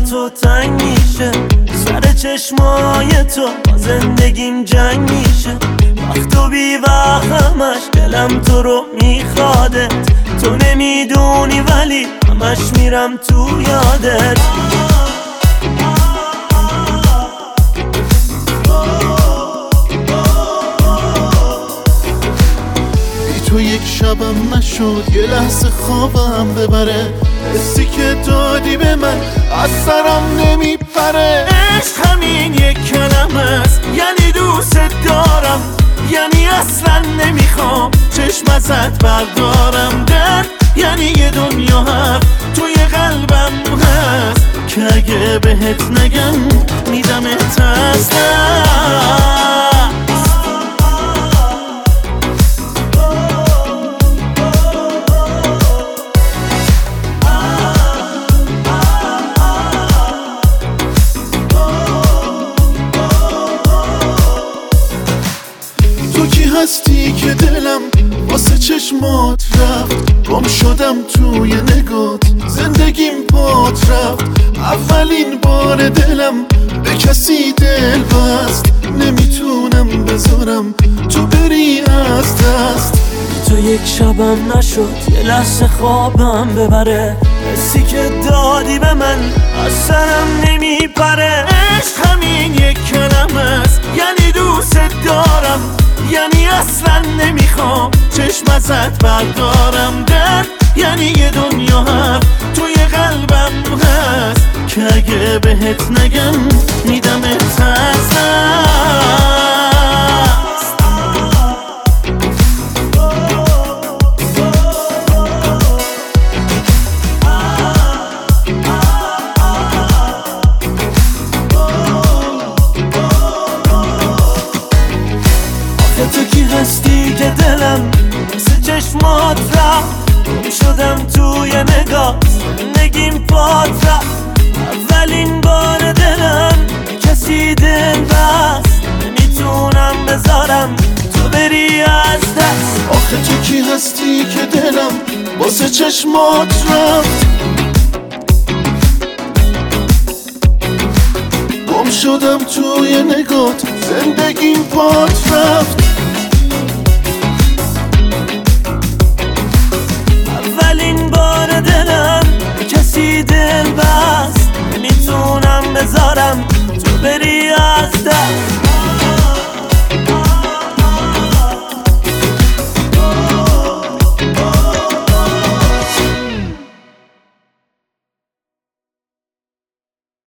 تو تنگ میشه، سر چشمای تو با زندگیم جنگ میشه. وقت و بی وقتمش دلم تو رو میخوادت، تو نمیدونی ولی همش میرم تو یادت. تو یک شبم نشد یه لحظه خوابم ببره، حسی که دادی به من از سرم نمیپره. عشق همین یک کلمه است، یعنی دوست دارم، یعنی اصلا نمیخوام چشم ازت بردارم. درد یعنی یه دنیا حرف توی قلبم هست که اگه بهت نگم میدمت از دست. هستی که دلم واسه چشمات رفت، گم شدم توی نگات، زندگیم پات رفت. اولین بار دلم به کسی دل بست، نمیتونم بذارم تو بری از دست. تو یک شبم نشد یه لحظه خوابم ببره، حسی که دادی به من از سرم نمیپره. عشق همین یک کلمه است، یعنی دوست دارم، یعنی اصلا نمیخوام چشم ازت بردارم. درد یعنی یه دنیا حرف توی قلبم هست که اگه بهت نگم میدمت از دست. تو کی هستی که دلم مثل چشمات رفت، گم شدم توی نگاه، زندگیم پات رفت. اولین بار دلم کسی دل بست، نمیتونم بذارم تو بری از دست. آخه تو کی هستی که دلم واسه چشمات رفت، گم شدم توی نگات، زندگیم پات رفت. اولین بار دلم کسی دل بست، نمیتونم بذارم تو بری از دست.